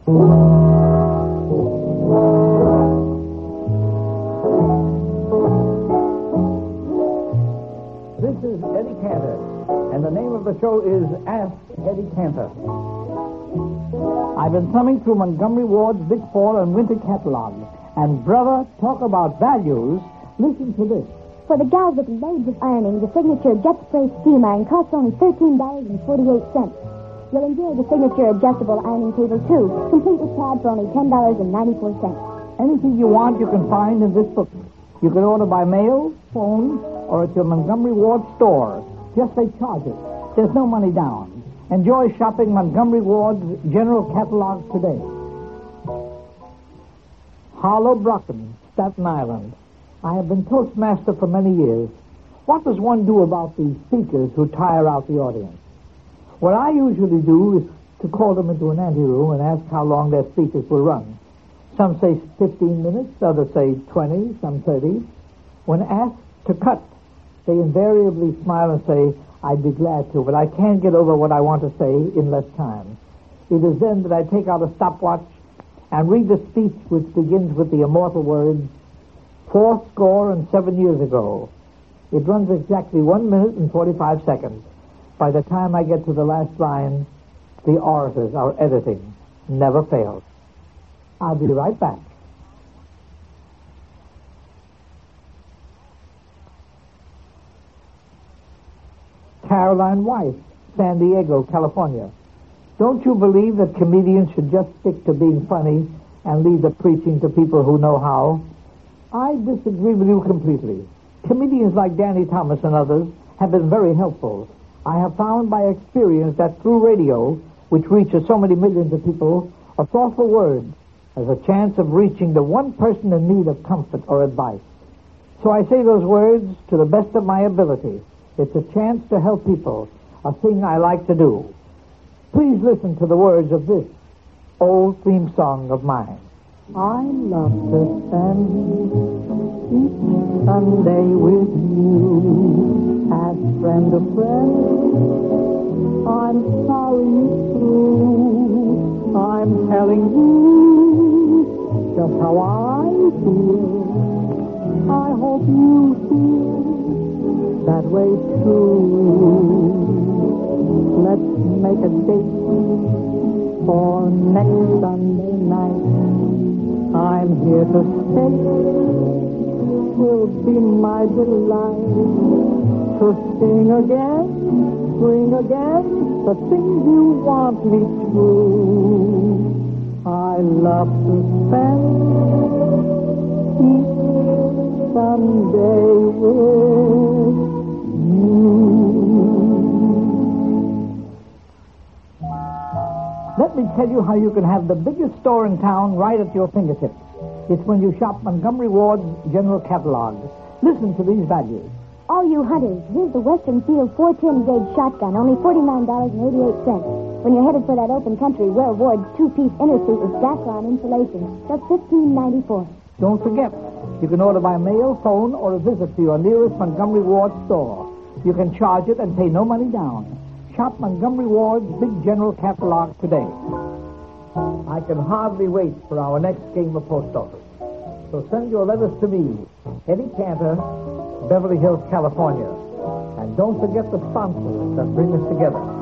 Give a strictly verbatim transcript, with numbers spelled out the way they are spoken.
This is Eddie Cantor, and the name of the show is Ask Eddie Cantor. I've been thumbing through Montgomery Ward's big fall and winter catalog, and brother, talk about values. Listen to this. For the gals with loads of ironing, the Signature Jet Spray Steam Iron costs only thirteen dollars and forty-eight cents. You'll enjoy the Signature Adjustable Ironing Table, too, complete with pad for only ten dollars and ninety-four cents. Anything you want, you can find in this book. You can order by mail, phone, or at your Montgomery Ward store. Just they charge it. There's no money down. Enjoy shopping Montgomery Ward's general catalog today. Harlow Brocken, Staten Island. I have been Toastmaster for many years. What does one do about these speakers who tire out the audience? What I usually do is to call them into an anteroom and ask how long their speeches will run. Some say fifteen minutes, others say twenty, some thirty. When asked to cut, they invariably smile and say, I'd be glad to, but I can't get over what I want to say in less time. It is then that I take out a stopwatch and read the speech which begins with the immortal words, four score and seven years ago. It runs exactly one minute and forty-five seconds. By the time I get to the last line, the orators, our editing, never fails. I'll be right back. Caroline Weiss, San Diego, California. Don't you believe that comedians should just stick to being funny and leave the preaching to people who know how? I disagree with you completely. Comedians like Danny Thomas and others have been very helpful. I have found by experience that through radio, which reaches so many millions of people, a thoughtful word has a chance of reaching the one person in need of comfort or advice. So I say those words to the best of my ability. It's a chance to help people, a thing I like to do. Please listen to the words of this old theme song of mine. I love to spend each Sunday with you as friend to friend. I'm sorry it's true. I'm telling you just how I feel. I hope you feel that way too. Let's make a date for next Sunday night. I'm here to stay. Will be my delight to sing again, bring again the things you want me to. I love to spend each Sunday with Let me tell you how you can have the biggest store in town right at your fingertips. It's when you shop Montgomery Ward's general catalog. Listen to these values. All you hunters, here's the Western Field four ten gauge shotgun, only forty-nine dollars and eighty-eight cents. When you're headed for that open country, wear Ward's two-piece inner suit with Dacron insulation, just fifteen ninety-four. Don't forget, you can order by mail, phone, or a visit to your nearest Montgomery Ward store. You can charge it and pay no money down. Shop Montgomery Ward's big general catalog today. I can hardly wait for our next game of post office. So send your letters to me, Eddie Cantor, Beverly Hills, California. And don't forget the sponsors that bring us together.